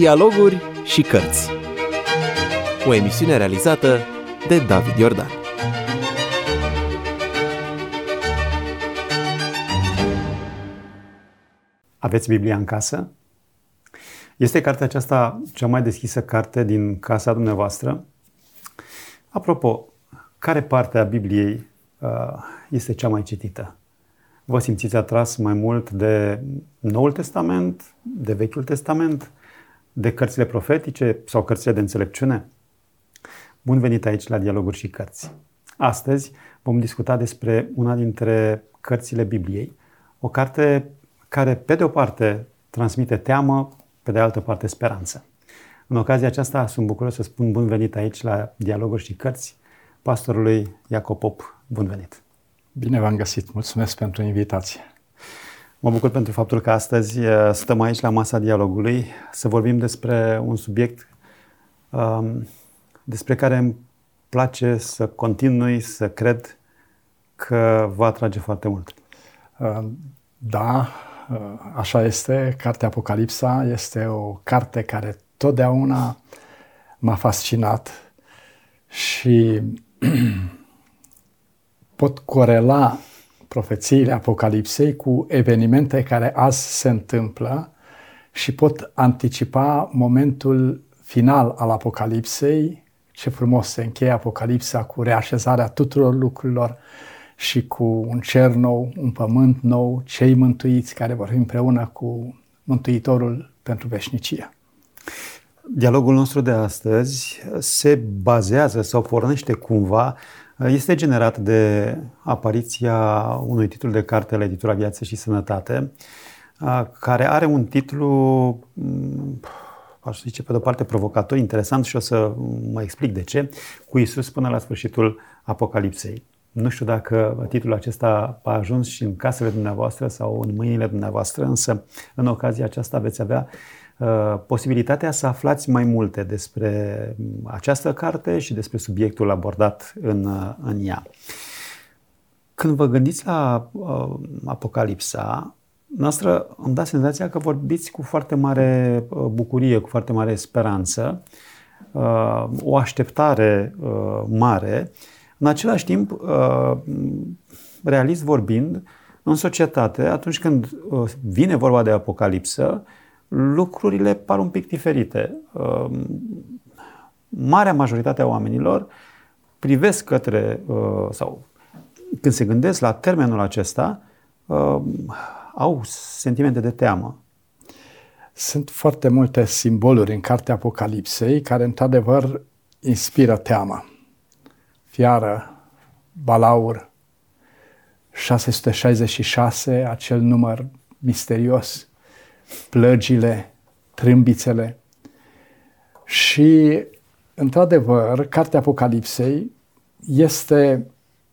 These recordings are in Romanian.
Dialoguri și cărți. O emisiune realizată de David Iordan. Aveți Biblia în casă? Este cartea aceasta cea mai deschisă carte din casa dumneavoastră? Apropo, care parte a Bibliei este cea mai citită? Vă simțiți atras mai mult de Noul Testament, de Vechiul Testament, de cărțile profetice sau cărțile de înțelepciune? Bun venit aici la Dialoguri și Cărți. Astăzi vom discuta despre una dintre cărțile Bibliei, o carte care, pe de o parte, transmite teamă, pe de altă parte, speranță. În ocazia aceasta, sunt bucuros să spun bun venit aici la Dialoguri și Cărți pastorului Iacob Pop. Bun venit! Bine v-am găsit! Mulțumesc pentru invitație! Mă bucur pentru faptul că astăzi stăm aici la masa dialogului să vorbim despre un subiect despre care îmi place să continui, să cred că va atrage foarte mult. Da, așa este. Cartea Apocalipsa este o carte care totdeauna m-a fascinat și pot corela profețiile Apocalipsei cu evenimente care azi se întâmplă și pot anticipa momentul final al Apocalipsei. Ce frumos se încheie Apocalipsa cu reașezarea tuturor lucrurilor și cu un cer nou, un pământ nou, cei mântuiți care vor fi împreună cu Mântuitorul pentru veșnicie. Dialogul nostru de astăzi se bazează sau pornește cumva, este generat de apariția unui titlu de carte la editura Viață și Sănătate, care are un titlu, aș zice, pe de-o parte provocator, interesant și o să mă explic de ce, cu Iisus până la sfârșitul Apocalipsei. Nu știu dacă titlul acesta a ajuns și în casele dumneavoastră sau în mâinile dumneavoastră, însă în ocazia aceasta veți avea posibilitatea să aflați mai multe despre această carte și despre subiectul abordat în ea. Când vă gândiți la Apocalipsa, noastră îmi dați senzația că vorbiți cu foarte mare bucurie, cu foarte mare speranță, o așteptare mare. În același timp, realist vorbind, în societate, atunci când vine vorba de Apocalipsă, lucrurile par un pic diferite. Marea majoritate a oamenilor privesc către, sau când se gândesc la termenul acesta, au sentimente de teamă. Sunt foarte multe simboluri în cartea Apocalipsei care, într-adevăr, inspiră teamă. Fiară, balaur, 666, acel număr misterios, plăgile, trâmbițele. Și, într-adevăr, cartea Apocalipsei este,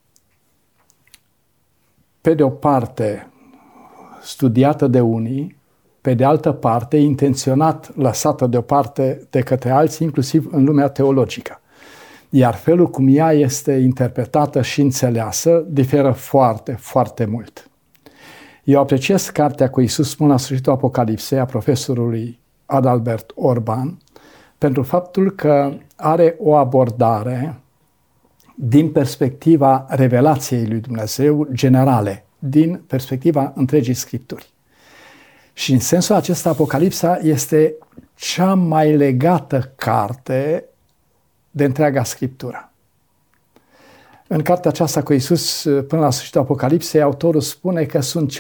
pe de o parte, studiată de unii, pe de altă parte, intenționat lăsată deoparte de către alții, inclusiv în lumea teologică. Iar felul cum ea este interpretată și înțeleasă diferă foarte, foarte mult. Eu apreciez cartea cu Iisus până la sfârșitul Apocalipsei a profesorului Adalbert Orban pentru faptul că are o abordare din perspectiva revelației lui Dumnezeu generale, din perspectiva întregii Scripturi. Și în sensul acesta Apocalipsa este cea mai legată carte de întreaga Scriptură. În cartea aceasta cu Iisus, până la sfârșitul Apocalipsei, autorul spune că sunt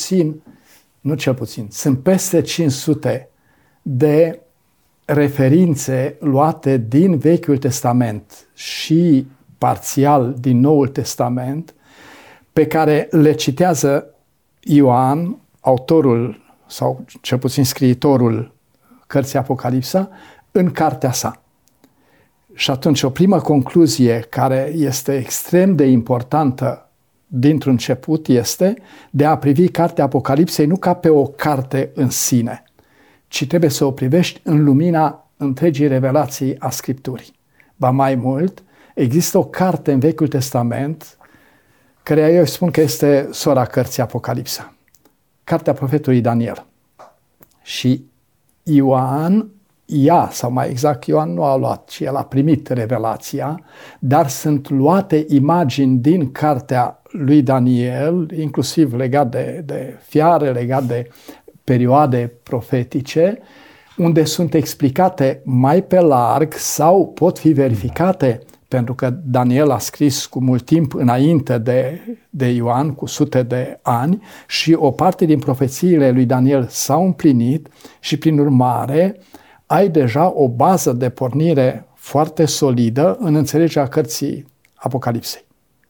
sunt peste 500 de referințe luate din Vechiul Testament și parțial din Noul Testament, pe care le citează Ioan, autorul sau cel puțin scriitorul cărții Apocalipsa, în cartea sa. Și atunci o primă concluzie care este extrem de importantă dintr-un început este de a privi cartea Apocalipsei nu ca pe o carte în sine, ci trebuie să o privești în lumina întregii revelații a Scripturii. Ba mai mult, există o carte în Vechiul Testament, care eu spun că este sora cărții Apocalipsa, cartea profetului Daniel. Și Ioan ea, sau mai exact Ioan nu a luat, ci el a primit revelația, dar sunt luate imagini din cartea lui Daniel, inclusiv legat de fiare, legat de perioade profetice, unde sunt explicate mai pe larg sau pot fi verificate, pentru că Daniel a scris cu mult timp înainte de Ioan, cu sute de ani, și o parte din profețiile lui Daniel s-au împlinit și, prin urmare, ai deja o bază de pornire foarte solidă în înțelegerea cărții Apocalipsei.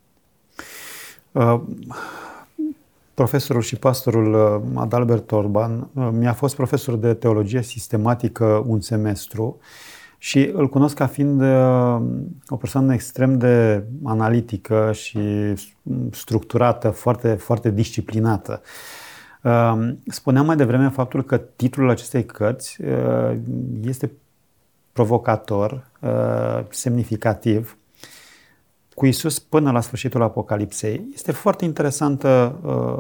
Profesorul și pastorul Adalbert Orban mi-a fost profesor de teologie sistematică un semestru și îl cunosc ca fiind o persoană extrem de analitică și structurată, foarte, foarte disciplinată. Spuneam mai devreme faptul că titlul acestei cărți este provocator, semnificativ, cu Iisus până la sfârșitul Apocalipsei. Este foarte interesantă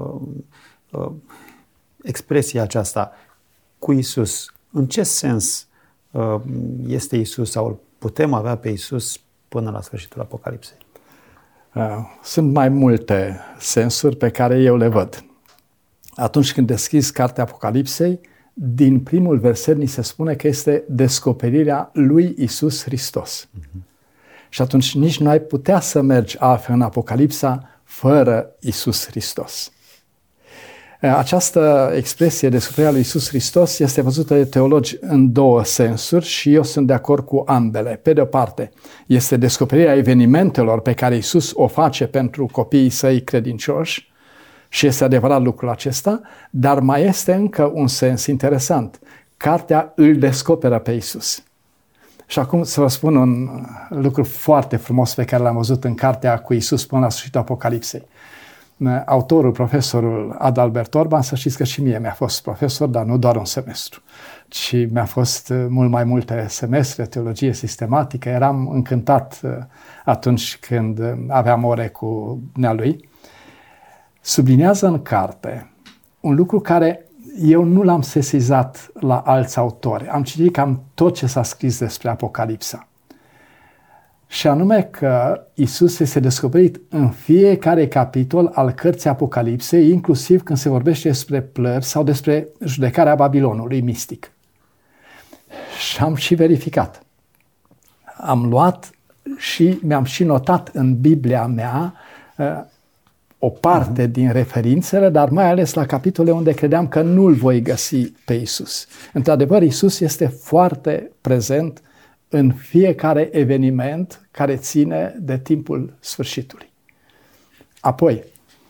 expresia aceasta, cu Iisus. În ce sens este Iisus sau îl putem avea pe Iisus până la sfârșitul Apocalipsei? Sunt mai multe sensuri pe care eu le văd. Atunci când deschizi cartea Apocalipsei, din primul verset ni se spune că este descoperirea lui Iisus Hristos. Și atunci nici nu ai putea să mergi altfel în Apocalipsa fără Iisus Hristos. Această expresie descoperirea lui Iisus Hristos este văzută de teologi în două sensuri și eu sunt de acord cu ambele. Pe de o parte, este descoperirea evenimentelor pe care Iisus o face pentru copiii săi credincioși și este adevărat lucrul acesta, dar mai este încă un sens interesant. Cartea îl descoperă pe Iisus. Și acum să vă spun un lucru foarte frumos pe care l-am văzut în cartea cu Iisus până la sfârșitul Apocalipsei. Autorul, profesorul Adalbert Orban, să știți că și mie mi-a fost profesor, dar nu doar un semestru, ci mi-a fost mult mai multe semestre, teologie sistematică. Eram încântat atunci când aveam ore cu dumnealui. Subliniază în carte un lucru care eu nu l-am sesizat la alți autori. Am citit cam tot ce s-a scris despre Apocalipsa. Și anume că Iisus este descoperit în fiecare capitol al cărții Apocalipsei, inclusiv când se vorbește despre plări sau despre judecarea Babilonului mistic. Și am și verificat. Am luat și mi-am și notat în Biblia mea o parte din referințele, dar mai ales la capitole unde credeam că nu-L voi găsi pe Iisus. Într-adevăr, Iisus este foarte prezent în fiecare eveniment care ține de timpul sfârșitului. Apoi,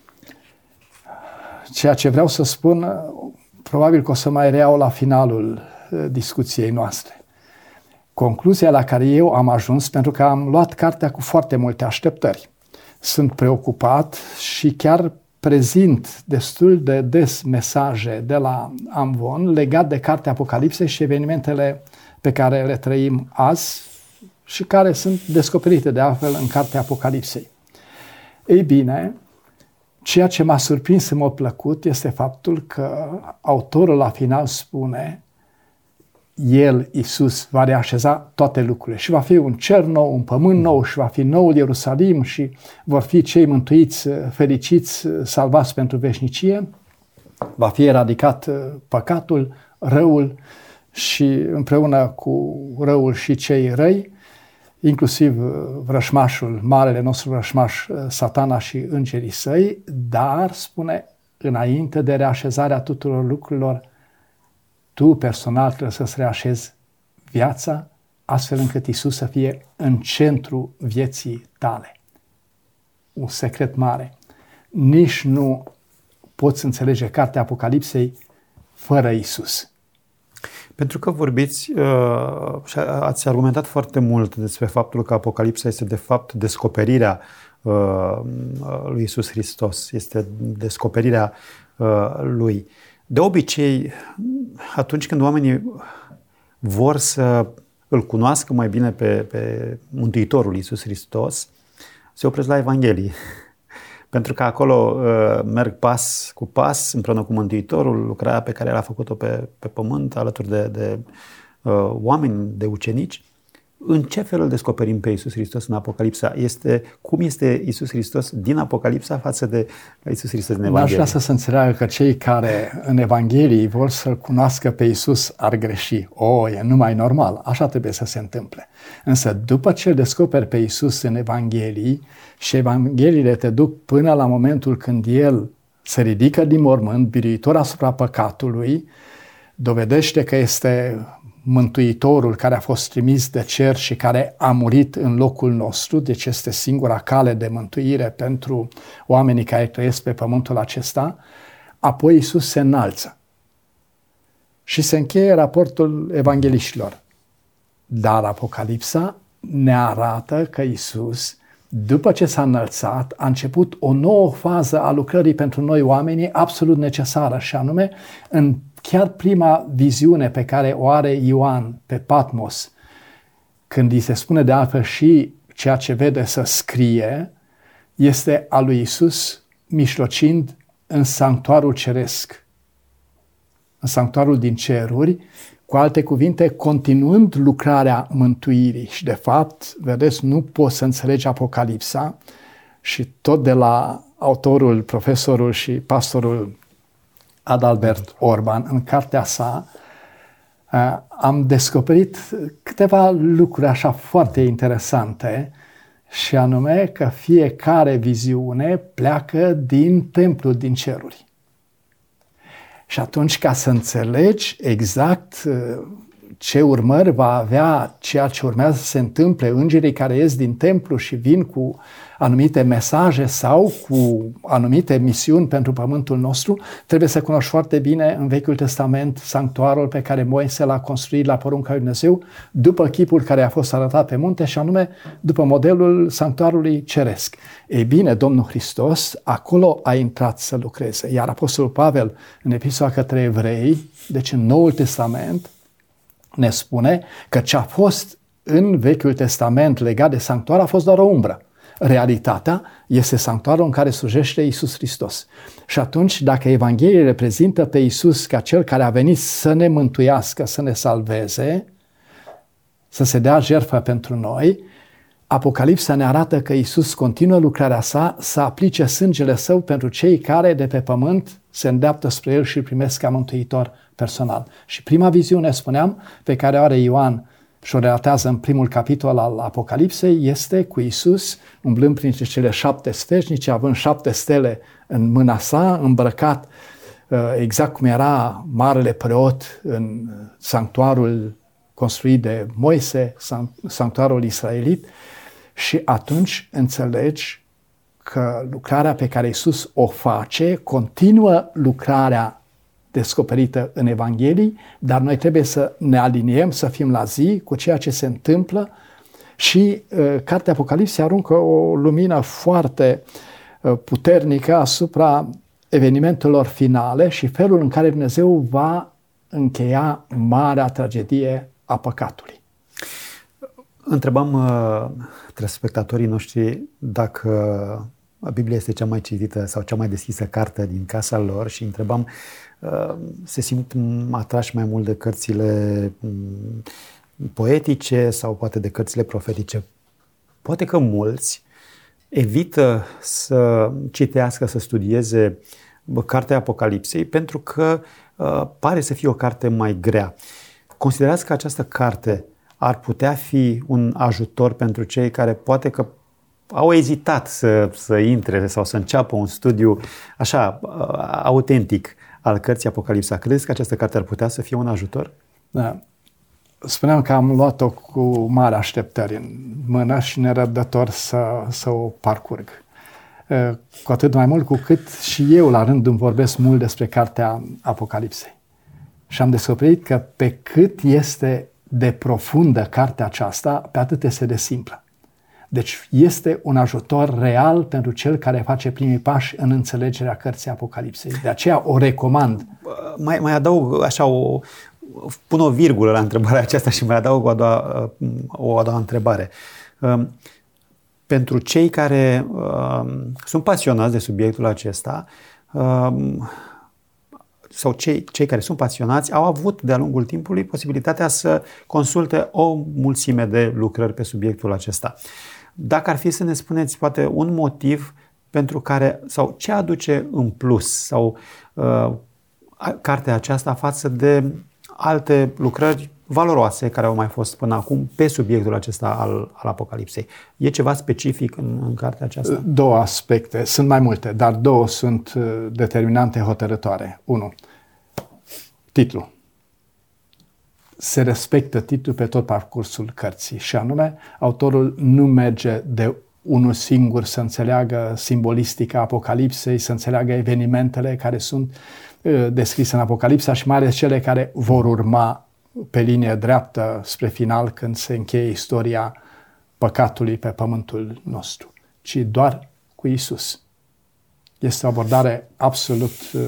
ceea ce vreau să spun, probabil că o să mai reiau la finalul discuției noastre. Concluzia la care eu am ajuns, pentru că am luat cartea cu foarte multe așteptări. Sunt preocupat și chiar prezint destul de des mesaje de la Amvon legat de cartea Apocalipsei și evenimentele pe care le trăim azi și care sunt descoperite de altfel în cartea Apocalipsei. Ei bine, ceea ce m-a surprins în mod plăcut este faptul că autorul la final spune: El, Iisus, va reașeza toate lucrurile și va fi un cer nou, un pământ nou și va fi noul Ierusalim și vor fi cei mântuiți, fericiți, salvați pentru veșnicie. Va fi eradicat păcatul, răul și împreună cu răul și cei răi, inclusiv vrășmașul, marele nostru vrășmaș, Satana și îngerii săi, dar, spune, înainte de reașezarea tuturor lucrurilor, tu personal trebuie să-ți reașezi viața astfel încât Iisus să fie în centru vieții tale. Un secret mare. Nici nu poți înțelege cartea Apocalipsei fără Iisus. Pentru că vorbiți și ați argumentat foarte mult despre faptul că Apocalipsa este de fapt descoperirea lui Iisus Hristos, este descoperirea lui. De obicei, atunci când oamenii vor să îl cunoască mai bine pe Mântuitorul Iisus Hristos, se opresc la Evanghelii. Pentru că acolo merg pas cu pas împreună cu Mântuitorul, lucrarea pe care l-a făcut-o pe pământ, alături de oameni, de ucenici, în ce fel îl descoperim pe Iisus Hristos în Apocalipsa? Cum este Iisus Hristos din Apocalipsa față de Iisus Hristos din Evanghelie? N-aș vrea să se înțeleagă că cei care în Evanghelie vor să-L cunoască pe Iisus ar greși. E numai normal, așa trebuie să se întâmple. Însă după ce îl descoperi pe Iisus în Evanghelii și Evangheliile te duc până la momentul când El se ridică din mormânt, biruitor asupra păcatului, dovedește că este Mântuitorul care a fost trimis de cer și care a murit în locul nostru, deci este singura cale de mântuire pentru oamenii care trăiesc pe pământul acesta, apoi Iisus se înalță. Și se încheie raportul evangheliștilor. Dar Apocalipsa ne arată că Iisus, după ce s-a înălțat, a început o nouă fază a lucrării pentru noi oamenii absolut necesară, și anume în chiar prima viziune pe care o are Ioan pe Patmos, când îi se spune de altfel și ceea ce vede să scrie, este a lui Iisus mijlocind în sanctuarul ceresc, în sanctuarul din ceruri, cu alte cuvinte, continuând lucrarea mântuirii. Și de fapt, vedeți, nu poți să înțelegi Apocalipsa, și tot de la autorul, profesorul și pastorul Adalbert Orban, în cartea sa, am descoperit câteva lucruri așa foarte interesante, și anume că fiecare viziune pleacă din templul din ceruri. Și atunci, ca să înțelegi exact ce urmări va avea ceea ce urmează să se întâmple, îngerii care ies din templu și vin cu anumite mesaje sau cu anumite misiuni pentru pământul nostru, trebuie să cunoști foarte bine în Vechiul Testament sanctuarul pe care Moise l-a construit la porunca lui Dumnezeu, după chipul care a fost arătat pe munte, și anume după modelul sanctuarului ceresc. Ei bine, Domnul Hristos acolo a intrat să lucreze, iar Apostolul Pavel, în epistola către evrei, deci în Noul Testament, ne spune că ce a fost în Vechiul Testament legat de sanctuar a fost doar o umbră. Realitatea este sanctuarul în care slujește Iisus Hristos. Și atunci, dacă Evanghelia reprezintă pe Iisus ca Cel care a venit să ne mântuiască, să ne salveze, să se dea jertfă pentru noi, Apocalipsa ne arată că Iisus continuă lucrarea sa să aplice sângele Său pentru cei care de pe pământ se îndreaptă spre El și îl primesc ca mântuitor personal. Și prima viziune, spuneam, pe care o are Ioan și o relatează în primul capitol al Apocalipsei, este cu Iisus umblând printre cele 7 sfeșnice, având 7 stele în mâna sa, îmbrăcat exact cum era marele preot în sanctuarul construit de Moise, sanctuarul israelit, și atunci înțelegi că lucrarea pe care Iisus o face continuă lucrarea descoperită în Evanghelii, dar noi trebuie să ne aliniem, să fim la zi cu ceea ce se întâmplă, și cartea Apocalipsei aruncă o lumină foarte puternică asupra evenimentelor finale și felul în care Dumnezeu va încheia marea tragedie a păcatului. Întrebam telespectatorii noștri dacă Biblia este cea mai citită sau cea mai deschisă carte din casa lor și întrebam, se simt atrași mai mult de cărțile poetice sau poate de cărțile profetice? Poate că mulți evită să citească, să studieze cartea Apocalipsei pentru că pare să fie o carte mai grea. Considerați că această carte ar putea fi un ajutor pentru cei care poate că au ezitat să intre sau să înceapă un studiu așa autentic al cărții Apocalipsa? Credeți că această carte ar putea să fie un ajutor? Da. Spuneam că am luat-o cu mari așteptări în mână și nerăbdător să o parcurg. Cu atât mai mult cu cât și eu la rând îmi vorbesc mult despre cartea Apocalipsei. Și am descoperit că pe cât este de profundă cartea aceasta, pe atât este de simplă. Deci este un ajutor real pentru cel care face primii pași în înțelegerea cărții Apocalipsei. De aceea o recomand. Mai adaug așa pun o virgulă la întrebarea aceasta și mai adaug o a doua întrebare. Pentru cei care sunt pasionați de subiectul acesta, sau cei care sunt pasionați au avut de-a lungul timpului posibilitatea să consulte o mulțime de lucrări pe subiectul acesta. Dacă ar fi să ne spuneți poate un motiv pentru care, sau ce aduce în plus sau cartea aceasta față de alte lucrări valoroase care au mai fost până acum pe subiectul acesta al Apocalipsei. E ceva specific în cartea aceasta? Două aspecte, sunt mai multe, dar două sunt determinante, hotărătoare. Unu, titlul. Se respectă titlul pe tot parcursul cărții și anume, autorul nu merge de unul singur să înțeleagă simbolistica Apocalipsei, să înțeleagă evenimentele care sunt descrise în Apocalipsa și mai ales cele care vor urma pe linie dreaptă spre final când se încheie istoria păcatului pe pământul nostru, ci doar cu Iisus. Este o abordare absolut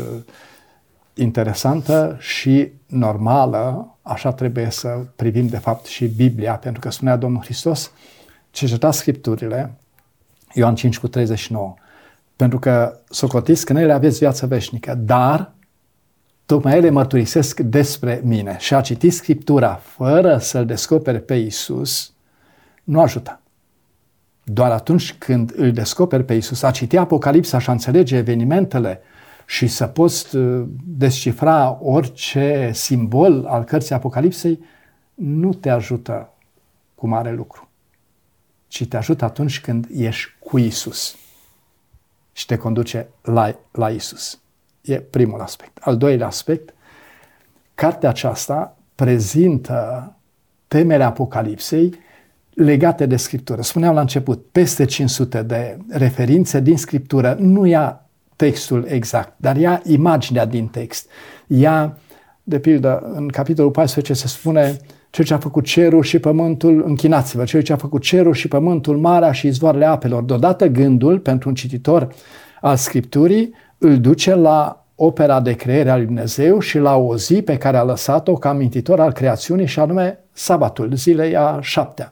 interesantă și normală, așa trebuie să privim de fapt și Biblia, pentru că spunea Domnul Hristos, cercetați Scripturile, Ioan 5:39, pentru că socotiți că în ele aveți viață veșnică, dar tocmai ele mărturisesc despre mine. Și a citi Scriptura fără să-L descoperi pe Iisus nu ajută. Doar atunci când îl descoperi pe Iisus, a citi Apocalipsa și a înțelege evenimentele și să poți descifra orice simbol al cărții Apocalipsei, nu te ajută cu mare lucru, ci te ajută atunci când ești cu Iisus și te conduce la Iisus. E primul aspect. Al doilea aspect, cartea aceasta prezintă temele Apocalipsei legate de Scriptură. Spuneam la început, peste 500 de referințe din Scriptură, nu ia textul exact, dar ia imaginea din text. Ia, de pildă, în capitolul 14 se spune: cel ce a făcut cerul și pământul, închinați-vă, cel ce a făcut cerul și pământul, marea și izvoarele apelor. Deodată gândul, pentru un cititor al Scripturii, îl duce la opera de creare a lui Dumnezeu și la o zi pe care a lăsat-o ca amintitor al creațiunii, și anume sabatul, zilei a 7-a.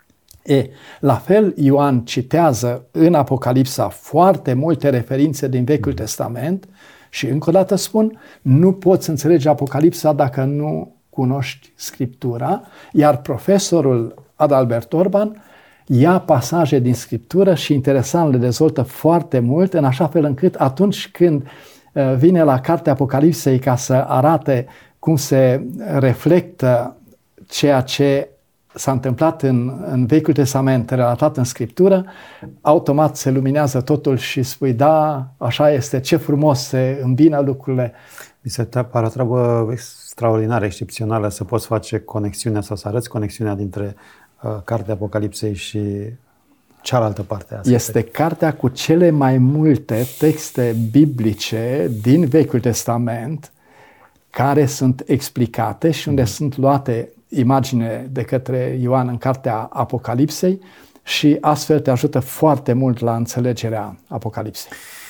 La fel, Ioan citează în Apocalipsa foarte multe referințe din Vechiul Testament și, încă o dată spun, nu poți înțelege Apocalipsa dacă nu cunoști Scriptura, iar profesorul Adalbert Orban ia pasaje din Scriptură și, interesant, le dezvoltă foarte mult, în așa fel încât atunci când vine la cartea Apocalipsei ca să arate cum se reflectă ceea ce s-a întâmplat în Vechiul Testament, relatat în Scriptură, automat se luminează totul și spui, da, așa este, ce frumos se îmbină lucrurile. Mi se pare o treabă extraordinară, excepțională să poți face conexiunea sau să arăți conexiunea dintre cartea Apocalipsei și cealaltă parte a Sfântului. Este cartea cu cele mai multe texte biblice din Vechiul Testament care sunt explicate și unde sunt luate imagine de către Ioan în cartea Apocalipsei și astfel te ajută foarte mult la înțelegerea Apocalipsei.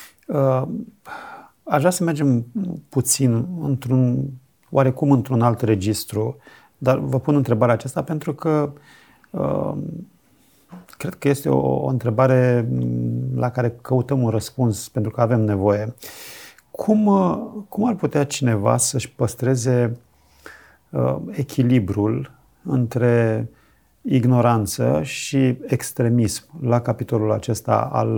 Aș vrea să mergem puțin oarecum într-un alt registru, dar vă pun întrebarea aceasta pentru că cred că este o întrebare la care căutăm un răspuns pentru că avem nevoie. Cum ar putea cineva să-și păstreze echilibrul între ignoranță și extremism la capitolul acesta al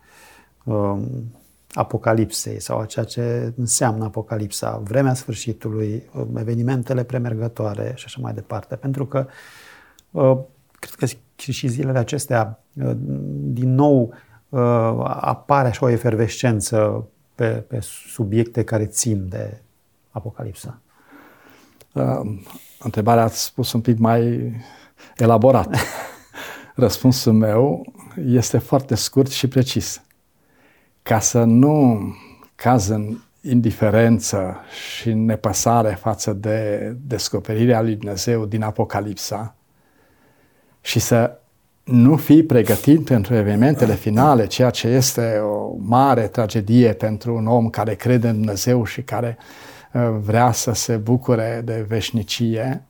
Apocalipsei sau a ceea ce înseamnă Apocalipsa, vremea sfârșitului, evenimentele premergătoare și așa mai departe. Pentru că cred că și zilele acestea din nou apare așa o efervescență pe subiecte care țin de Apocalipsa. Întrebarea ați spus un pic mai elaborat. Răspunsul meu este foarte scurt și precis. Ca să nu caz în indiferență și nepăsare față de descoperirea lui Dumnezeu din Apocalipsa și să nu fii pregătit pentru evenimentele finale, ceea ce este o mare tragedie pentru un om care crede în Dumnezeu și care vrea să se bucure de veșnicie,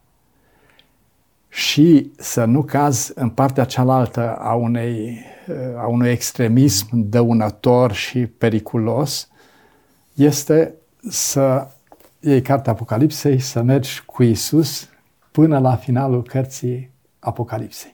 și să nu cazi în partea cealaltă a unui extremism dăunător și periculos, este să iei cartea Apocalipsei, să mergi cu Iisus până la finalul cărții Apocalipsei.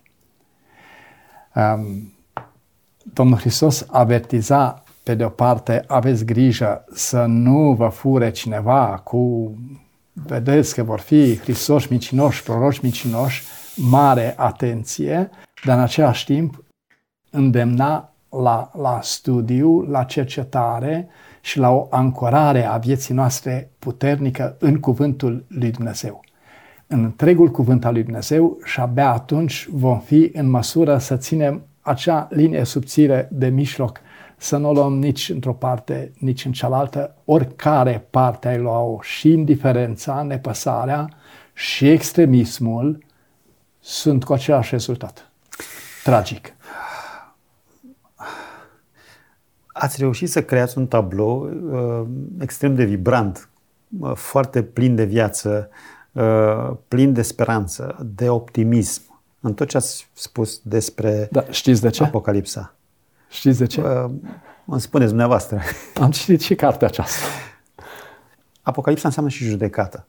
Domnul Hristos avertiza, pe de o parte, aveți grijă să nu vă fure cineva cu, vedeți că vor fi Hristoși mincinoși, proroci mincinoși, mare atenție, dar în același timp îndemna la studiu, la cercetare și la o ancorare a vieții noastre puternică în cuvântul lui Dumnezeu. În întregul cuvânt al lui Dumnezeu și abia atunci vom fi în măsură să ținem acea linie subțire de mijloc, să nu o luăm nici într-o parte, nici în cealaltă, oricare parte ai lua-o, și indiferența, nepăsarea și extremismul sunt cu același rezultat. Tragic. Ați reușit să creați un tablou extrem de vibrant, foarte plin de viață, plin de speranță, de optimism, în tot ce ați spus despre știți de ce? Apocalipsa. Știți de ce? Îmi spuneți dumneavoastră. Am citit și cartea aceasta. Apocalipsa înseamnă și judecată.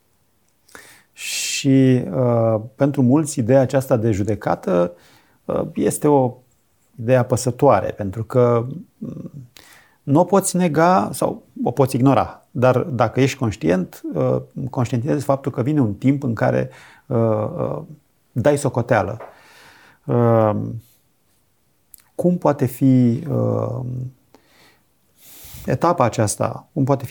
Și pentru mulți ideea aceasta de judecată este o idee apăsătoare, pentru că nu o poți nega sau o poți ignora. Dar dacă ești conștient, conștientizezi faptul că vine un timp în care dai socoteală. Cum poate fi etapa aceasta,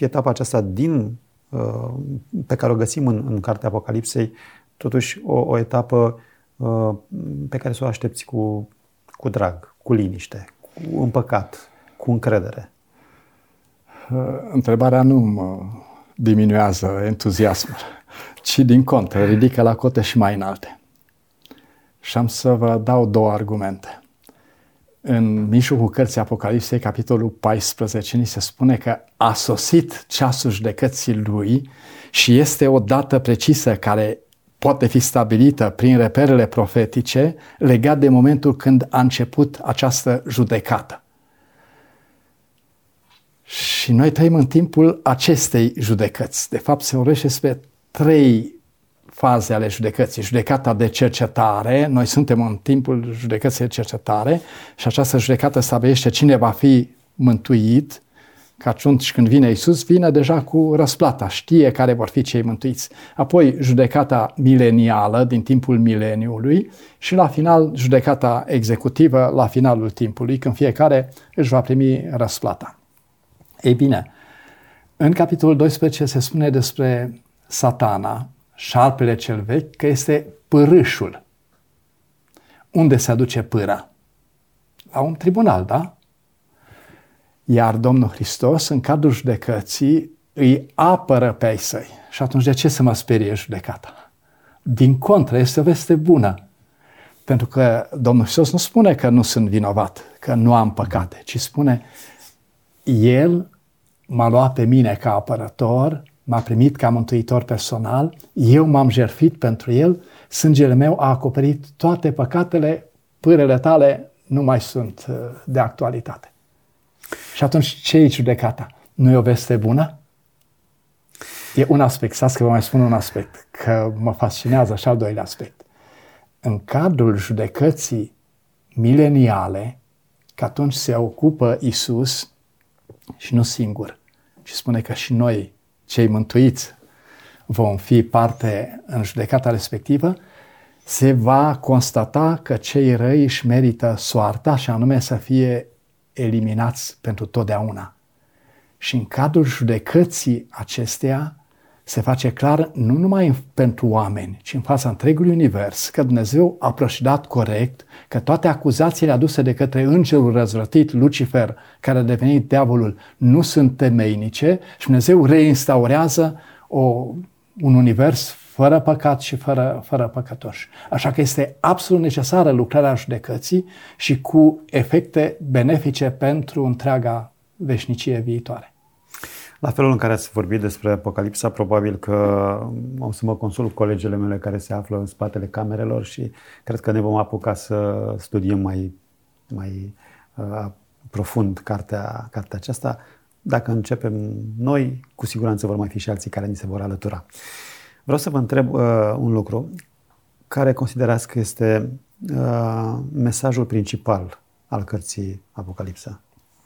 pe care o găsim în cartea Apocalipsei, totuși o etapă pe care să o aștepți cu drag, cu liniște, cu împăcat, cu încredere? Întrebarea nu mă diminuează entuziasmul, ci din contră, ridică la cote și mai înalte. Și am să vă dau două argumente. În mijlocul cărții Apocalipsei, capitolul 14, ni se spune că a sosit ceasul judecății lui și este o dată precisă care poate fi stabilită prin reperele profetice legat de momentul când a început această judecată. Și noi trăim în timpul acestei judecăți. De fapt, se vorbește despre 3 faze ale judecății. Judecata de cercetare, noi suntem în timpul judecății de cercetare și această judecată stabilește cine va fi mântuit, că atunci când vine Iisus, vine deja cu răsplata, știe care vor fi cei mântuiți. Apoi judecata milenială din timpul mileniului și la final judecata executivă la finalul timpului, când fiecare își va primi răsplata. Ei bine, în capitolul 12 se spune despre Satana, șarpele cel vechi, că este pârâșul. Unde se aduce pâra? La un tribunal, da? Iar Domnul Hristos, în cadrul judecății, îi apără pe ai săi. Și atunci de ce să mă sperie judecata? Din contră, este o veste bună. Pentru că Domnul Hristos nu spune că nu sunt vinovat, că nu am păcate, ci spune, El m-a luat pe mine ca apărător, m-a primit ca mântuitor personal, eu m-am jertfit pentru El, sângele meu a acoperit toate păcatele, pârele tale nu mai sunt de actualitate. Și atunci ce e judecata? Nu e o veste bună? E un aspect, să vă mai spun un aspect, că mă fascinează și al doilea aspect. În cadrul judecății mileniale, că atunci se ocupă Iisus și nu singur, și spune că și noi, cei mântuiți, vom fi parte în judecata respectivă, se va constata că cei răi își merită soarta, și anume să fie eliminați pentru totdeauna. Și în cadrul judecății acesteia se face clar nu numai pentru oameni, ci în fața întregului univers, că Dumnezeu a procedat corect, că toate acuzațiile aduse de către îngerul răzvrătit, Lucifer, care a devenit diavolul, nu sunt temeinice și Dumnezeu reinstaurează un univers fără păcat și fără păcătoși. Așa că este absolut necesară lucrarea judecății și cu efecte benefice pentru întreaga veșnicie viitoare. La felul în care ați vorbit despre Apocalipsa, probabil că o să mă consult cu colegele mele care se află în spatele camerelor și cred că ne vom apuca să studiem mai profund cartea aceasta. dacă începem noi, cu siguranță vor mai fi și alții care ni se vor alătura. Vreau să vă întreb un lucru. Care considerați că este mesajul principal al cărții Apocalipsa?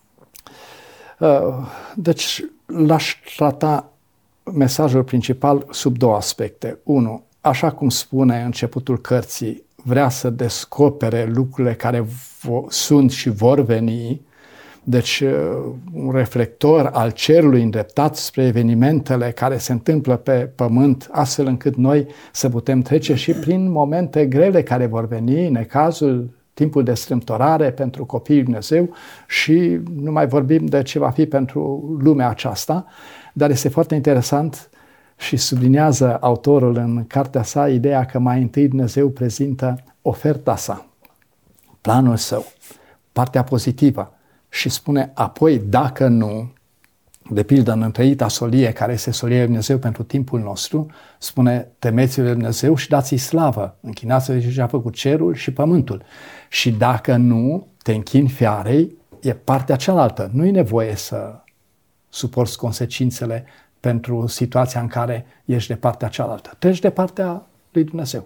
Deci l-aș trata mesajul principal sub două aspecte. Unu, așa cum spune începutul cărții, vrea să descopere lucrurile care sunt și vor veni, deci un reflector al cerului îndreptat spre evenimentele care se întâmplă pe pământ, astfel încât noi să putem trece și prin momente grele care vor veni, necazul, timpul de strâmtorare pentru copiii lui Dumnezeu și nu mai vorbim de ce va fi pentru lumea aceasta, dar este foarte interesant și subliniază autorul în cartea sa ideea că mai întâi Dumnezeu prezintă oferta sa, planul său, partea pozitivă și spune apoi dacă nu, de pildă în întreita solie care este solia lui Dumnezeu pentru timpul nostru, spune temeți-vă de Dumnezeu și dați-i slavă, închinați-vă și a făcut cerul și pământul. Și dacă nu te închini fiarei, e partea cealaltă. Nu e nevoie să suporți consecințele pentru situația în care ești de partea cealaltă. Treci de partea lui Dumnezeu.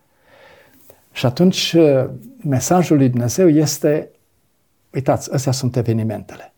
Și atunci mesajul lui Dumnezeu este, uitați, astea sunt evenimentele.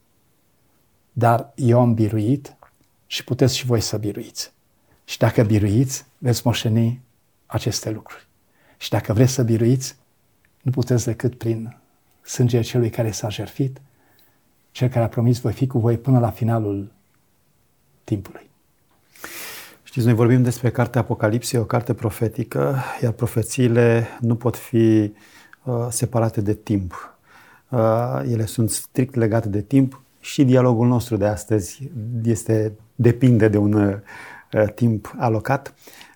Dar eu am biruit și puteți și voi să biruiți. Și dacă biruiți, veți moșteni aceste lucruri. Și dacă vreți să biruiți, nu puteți decât prin sângele celui care s-a jertfit, cel care a promis voi fi cu voi până la finalul timpului. Știți, noi vorbim despre cartea Apocalipsei, o carte profetică, iar profețiile nu pot fi separate de timp. Ele sunt strict legate de timp și dialogul nostru de astăzi depinde de un timp alocat.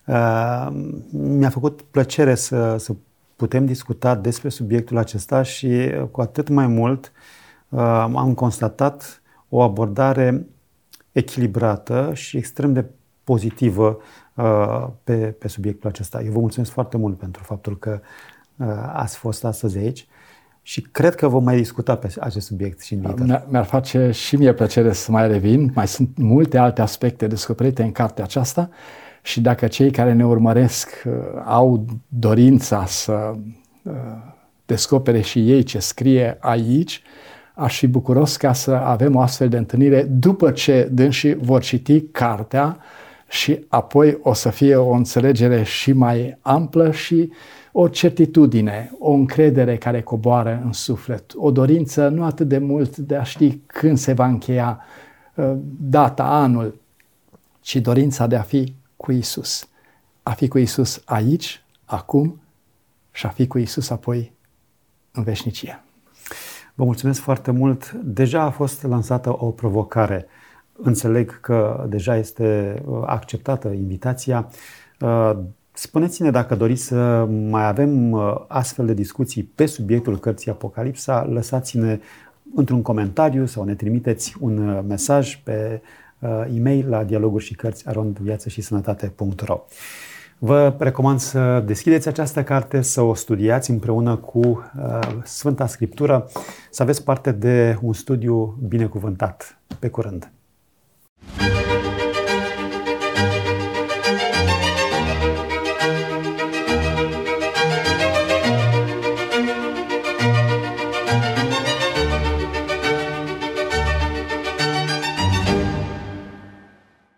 Mi-a făcut plăcere să putem discuta despre subiectul acesta și cu atât mai mult am constatat o abordare echilibrată și extrem de pozitivă pe subiectul acesta. Eu vă mulțumesc foarte mult pentru faptul că ați fost astăzi aici și cred că vom mai discuta pe acest subiect și în viitor. Mi-ar face și mie plăcere să mai revin. Mai sunt multe alte aspecte descoperite în cartea aceasta și dacă cei care ne urmăresc au dorința să descopere și ei ce scrie aici, aș fi bucuros ca să avem o astfel de întâlnire după ce dânsii vor citi cartea și apoi o să fie o înțelegere și mai amplă și o certitudine, o încredere care coboară în suflet, o dorință nu atât de mult de a ști când se va încheia data, anul, ci dorința de a fi cu Iisus. A fi cu Iisus aici, acum și a fi cu Iisus apoi în veșnicie. Vă mulțumesc foarte mult. Deja a fost lansată o provocare. Înțeleg că deja este acceptată invitația. Spuneți-ne dacă doriți să mai avem astfel de discuții pe subiectul cărții Apocalipsa, lăsați-ne într-un comentariu sau ne trimiteți un mesaj pe e-mail la dialoguri-și-cărți@viață-și-sănătate.ro. Vă recomand să deschideți această carte, să o studiați împreună cu Sfânta Scriptură, să aveți parte de un studiu binecuvântat. Pe curând!